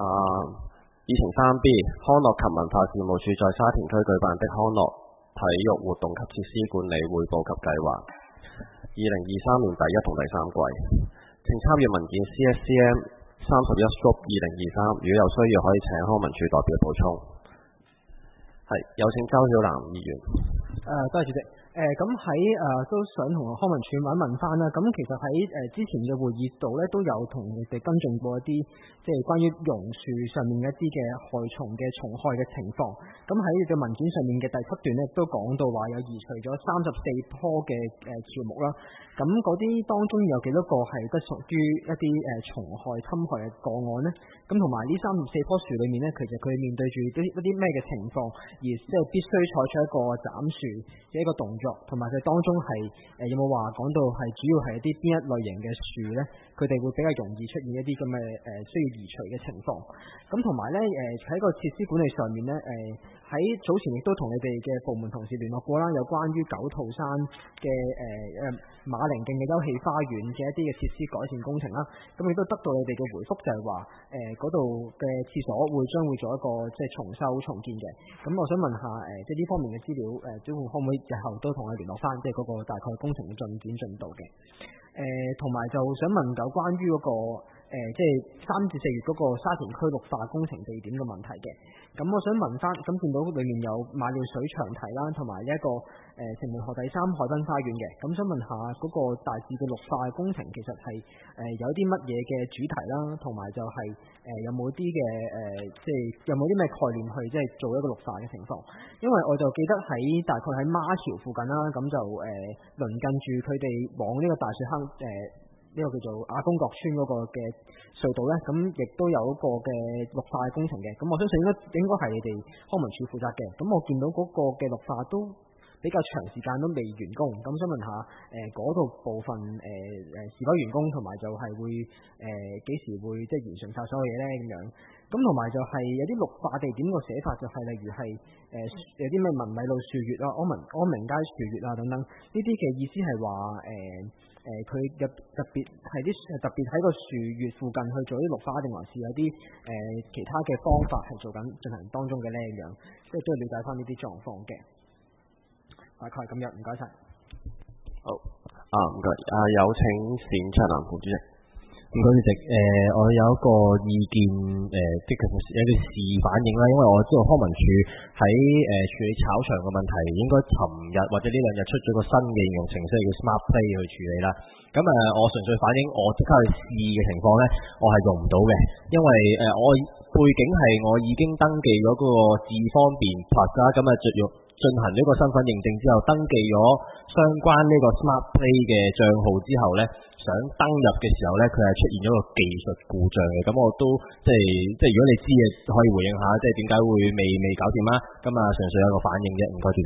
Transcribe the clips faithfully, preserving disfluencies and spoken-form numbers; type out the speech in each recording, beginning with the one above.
啊，議程三 B 康樂及文化事務署在沙田區舉辦的康樂體育活動及設施管理匯報及計劃，二零二三年第一同第三季，請參閱文件 C S C M 三十一 Stroke 二零二三，如果有需要可以請康文署代表補充。係，有請周曉蘭議員。 誒、呃，多謝主席。誒、呃，咁喺誒都想同康文署問一問翻啦。咁其實喺誒、呃、之前嘅會議度咧，都有同你哋跟進過一啲即係關於榕樹上面一啲嘅害蟲嘅蟲害嘅情況。咁喺你嘅文件上面嘅第七段咧，都講到話有移除咗三十四棵嘅誒喬木啦。咁嗰啲當中有幾多個係得屬於一啲誒蟲害侵害嘅個案呢？咁同埋呢三十四棵樹裏面咧，其實佢面對住一啲一啲咩嘅情況，而即係必須採取一個斬樹嘅一個動作，同埋佢當中係誒、呃、有冇話講到係主要係一啲邊一類型嘅樹咧？佢哋會比較容易出現一啲咁嘅誒需要移除嘅情況。咁同埋咧誒喺個設施管理上面咧誒喺早前亦都同你哋嘅部門同事聯絡過啦，有關於九肚山嘅誒誒馬鈴徑嘅休憩花園嘅一啲嘅設施改善工程啦。咁亦都得到你哋嘅回覆，就係話誒嗰度嘅廁所會將會做一個即係重修重建嘅。咁我想問下誒、呃、即係呢方面嘅資料誒，政、呃、府可唔可以日後都同我聯絡翻，即係嗰個大概工程嘅進展進度嘅？誒同埋就想問就關於嗰、那個、呃、即係三至四月嗰個沙田區綠化工程地點嘅問題嘅。咁我想問翻，咁見到裏面有馬料水長堤啦，同埋呢一個誒城門河第三海濱花園嘅。咁想問下嗰個大致嘅綠化工程其實係誒、呃、有啲乜嘢嘅主題啦，同埋就係、是、誒、呃、有冇啲嘅誒即係有冇啲咩概念去即係做一個綠化嘅情況？因為我就記得喺大概喺孖橋附近啦，咁就誒、呃、鄰近住佢哋往呢個大水坑誒。呃呢個叫做亞公角村嗰個嘅隧道咧，咁亦都有一個嘅綠化工程嘅。咁我相信應該應該係你哋康文署負責嘅。咁我見到嗰個嘅綠化都比較長時間都未完工，咁想問下誒嗰度部分誒誒是否完工，同埋就係會誒幾、呃、時會即係完成晒所有嘢咧咁樣。咁同埋就係有啲綠化地點個寫法就係例如係誒、呃、有啲咩文米路樹穴啊、安民安明街樹穴啊等等，呢啲嘅意思係話誒。誒佢入特別係啲特別喺個樹穴附近去做啲綠化，定還是有啲誒、呃、其他嘅方法係做緊進行當中嘅呢樣，即係都要了解翻呢啲狀況嘅。大概係咁樣，唔該晒。 好啊，唔該。啊，有請冼卓南副主席。 唔該主席。誒、呃，我有一個意見誒，即係有啲事反映啦，因為我知道康文署喺誒處理炒場嘅問題，應該尋日或者呢兩日出咗個新嘅應用程式叫 Smart Play 去處理啦。咁誒、呃，我純粹反映我即刻去試嘅情況咧，我係用唔到嘅，因為誒、呃、我背景係我已經登記咗嗰個智方便 Plus 啦，咁啊着用。進行呢個身份認證之後，登記咗相關呢個 Smart Play 嘅帳號之後呢，想登入嘅時候呢，佢係出現咗個技術故障嘅。咁我都即係即係如果你知嘅，可以回應下，即係點解會未未搞掂啦？咁啊，純粹有一個反應啫。唔該主席。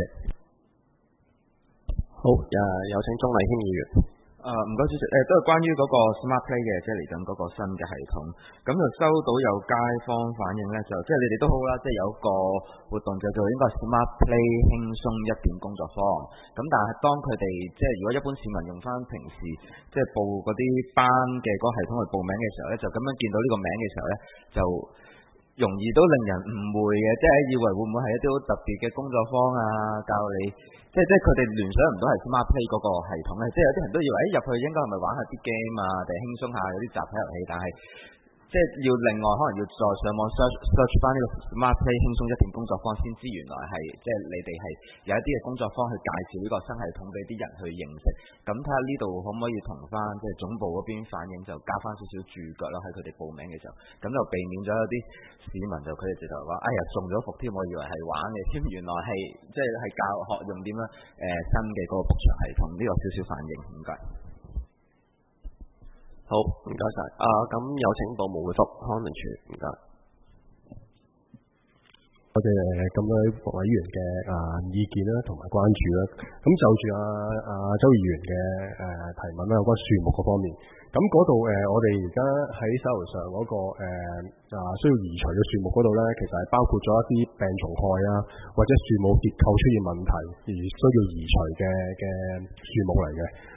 好，誒有請鍾麗謙議員。 誒唔該主席，誒都係關於嗰個 Smart Play 嘅，即係嚟緊嗰個新嘅系統。咁就收到有街坊反映咧，就即係你哋都好啦，即係有個活動就做應該係 Smart Play 輕鬆一點工作坊。咁但係當佢哋即係如果一般市民用翻平時即係報嗰啲班嘅嗰個系統去報名嘅時候咧，就咁樣見到呢個名嘅時候咧，就容易都令人誤會嘅，即係以為會唔會係一啲好特別嘅工作坊啊，教你。即係即係佢哋聯想唔到係 Smart Play 嗰個系統咧，即係有啲人都以為誒入去應該係咪玩下啲 game 啊，定係輕鬆下有啲集體遊戲，但係即係要另外可能要再上網 search search 翻呢個 Smart Play 輕鬆一點工作坊先知原來係即係你哋係有一啲嘅工作坊去介紹呢個新系統俾啲人去認識。咁睇下呢度可唔可以同翻即係總部嗰邊反映，就加翻少少注腳啦喺佢哋報名嘅時候，咁就避免咗有啲市民就佢哋直頭話哎呀中咗伏添，我以為係玩嘅添，原來係即係係教學用點樣誒、呃、新嘅嗰個 book 場系統，呢、這個少少反應。唔該。 好，唔該晒。啊，咁有請部門回覆康文署，唔該。 我哋咁多各位議員嘅啊意見啦，同埋關注啦。咁就住阿阿周議員嘅誒、啊、提問啦，有關樹木嗰方面。咁嗰度誒，我哋而家喺手頭上嗰、那個誒啊需要移除嘅樹木嗰度咧，其實係包括咗一啲病蟲害啊，或者樹木結構出現問題而需要移除嘅嘅樹木嚟嘅。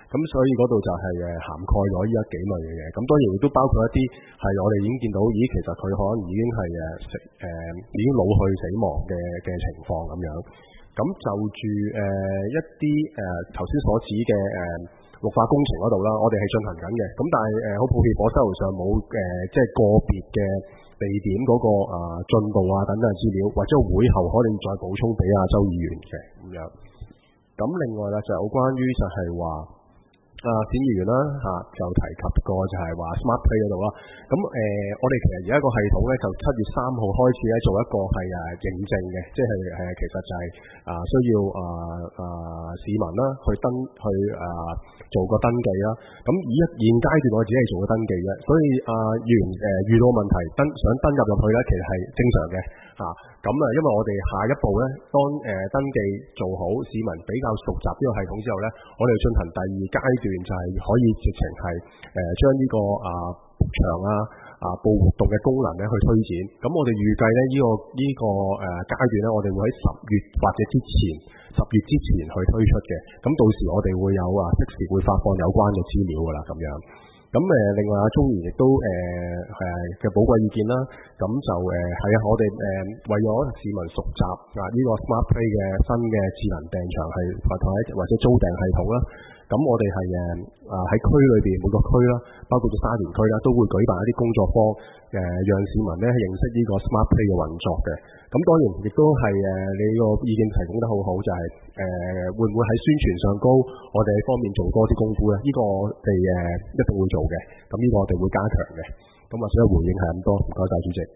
咁所以嗰度就係誒涵蓋咗呢一幾類嘅嘢。咁當然亦都包括一啲係我哋已經見到，咦，其實佢可能已經係誒食誒已經老去死亡嘅嘅情況咁樣。咁就住誒、呃、一啲誒頭先所指嘅誒綠化工程嗰度啦，我哋係進行緊嘅。咁但係誒好抱歉，我手頭上冇誒、呃、即係個別嘅地點嗰、那個啊進度啊等等資料，或者會後可能再補充俾阿周議員嘅咁樣。咁另外啦，就有關於就係話啊冼議員啦嚇、啊、就提及過就係話 Smart Play 嗰度啦。咁誒、呃、我哋其實而家個系統咧就七月三號開始咧做一個係誒認證嘅，即係誒其實就係、是、啊需要啊啊市民啦去登去啊做個登記啦。咁以一現階段我只係做個登記啫，所以啊議員誒遇到問題登想登入入去咧，其實係正常嘅嚇。咁啊，因為我哋下一步咧，當誒、呃、登記做好，市民比較熟習呢個系統之後咧，我哋進行第二階段就係可以直情係誒將呢個啊場啊啊報活動嘅功能咧去推展。咁我哋預計咧呢、這個呢、這個誒、呃、階段咧，我哋會喺十月或者之前十月之前去推出嘅。咁到時我哋會有啊即時會發放有關嘅資料㗎啦，咁樣。咁誒，另外阿鍾議員亦都誒誒嘅寶貴意見啦。咁就誒係啊，我哋誒、呃、為咗市民熟習啊呢、這個 Smart Play 嘅新嘅智能訂場係或者或者租訂系統啦。咁我哋係誒啊喺區裏邊每個區啦，包括咗沙田區啦，都會舉辦一啲工作坊，誒、呃、讓市民咧認識呢個 Smart Play 嘅運作嘅。咁當然亦都係誒你個意見提供得好好，就係、是、誒、呃、會唔會喺宣傳上高，我哋喺方面做多啲功夫咧？呢、這個我哋誒一定會做嘅。咁呢個我哋會加強嘅。咁啊，所以回應係咁多，唔該晒主席。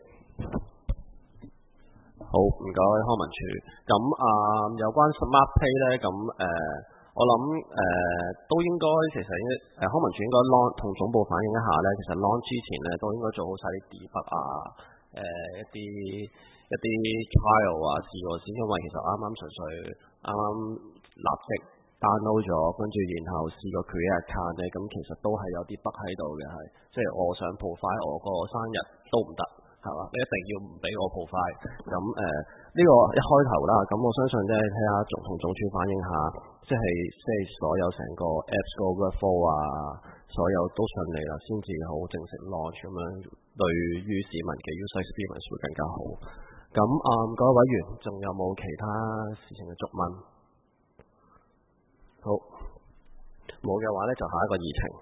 好，唔該康文署。咁啊、呃，有關 Smart Play 咧，咁誒。呃我諗誒、呃、都應該其實應該誒康文署應該 launch 同總部反映一下咧，其實 launch 之前咧都應該做好晒啲 debug 啊，誒、呃、一啲一啲 trial 啊試過先，因為其實啱啱純粹啱啱立即 download 咗，跟住然後試過 create account 咧，咁其實都係有啲 bug 喺度嘅，係即係我想 profile 我個生日都唔得。係嘛？你一定要唔俾我 profile。咁誒呢個一開頭啦，咁我相信即係睇下總同總署反映下，即係即係所有成個 Apps 個 workflow 啊，所有都順利啦，先至好正式 launch 咁樣，對於市民嘅 user experience 會更加好。咁啊，各位委員仲有冇其他事情嘅質問？好，冇嘅話咧就下一個議程。